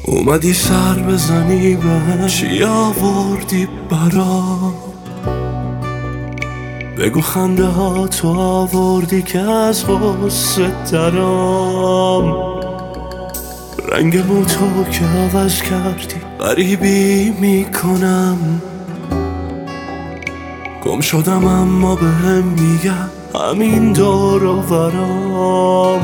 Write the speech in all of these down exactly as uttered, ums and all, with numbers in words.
اومدی سر بزنی به چی آوردی برام، بگو خنده ها تو آوردی که از غصه درام. رنگ مو تو که عوض کردی غریبی میکنم، گم شدم اما بهم میگم همین دور و برام.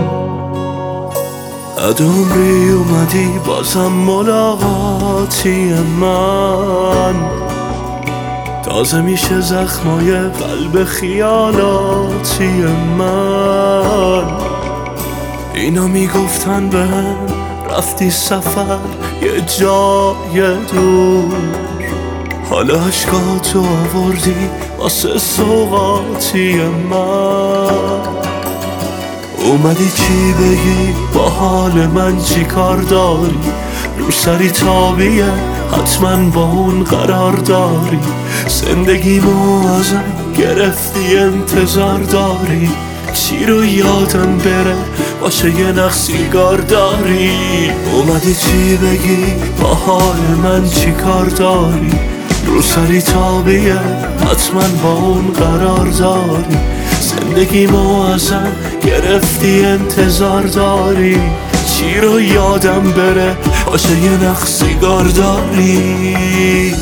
بعد عمری اومدی بازم ملاقاتی من، تازه میشه زخمای قلب خیالاتی من. اینا میگفتن بهم رفتی سفر یه جای دور، حالا عشقاتو آوردی واسه سوغاتی من. اومدی چی بگی با حال من چی کار داری، رو سری تابیه حتما با اون قرار داری. زندگیمو ازم گرفتی انتظار داری، چی رو یادم بره باشه یه نخ سیگار داری. اومدی چی بگی با حال من چی کار داری، رو سری تابیه حتما با اون قرار داری. زندگیمو ازم گرفتی انتظار داری، چی رو یادم بره باشه یه نخ سیگار داری.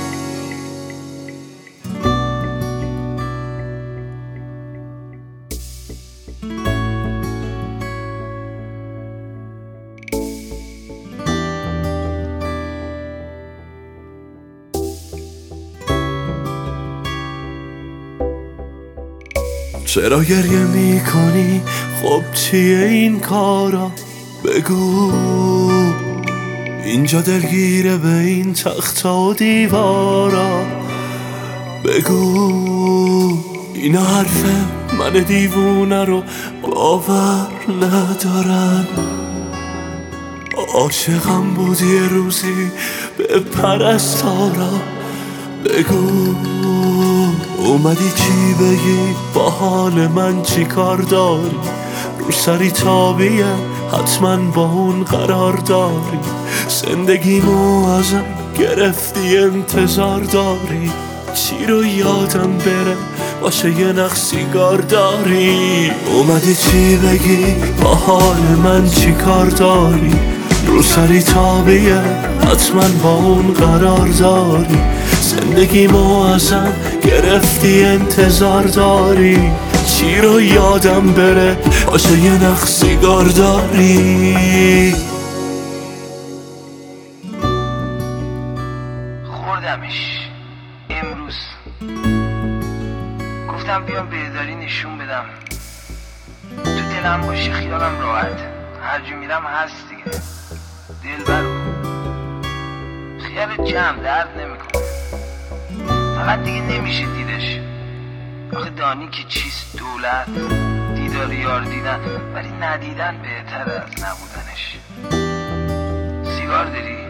چرا گریه میکنی؟ خب چیه این کارا؟ بگو. اینجا دلگیره به این تخت و دیوارا. بگو اینا حرفه من دیوونه رو باور ندارن. عاشقم بودی یه روزی به پرستارا. بگو اومدی چی بگی با حال من چی کار داری، رو سری تابیه حتما با اون قرار داری. زندگیمو ازم گرفتی انتظار داری، چی رو یادم بره باشه یه نخ سیگار داری. اومدی چی بگی با حال من چی کار داری، رو سری تابیه حتما با اون قرار داری. زندگیمو ازم گرفتی انتظار داری، چی رو یادم بره باشه یه نخ سیگار داری. خوردمش امروز، گفتم بیام بهداری نشون بدم، تو دلم باشه خیالم راحت، هر جا میرم هست دیگه. دلبر خیالت جمع درد نمیکنه، فقط دیگه نمیشه دیدش. آخه دانی که چیست دولت، دیدار یار دیدن، ولی ندیدن بهتر از نبودنش. سیگار داری؟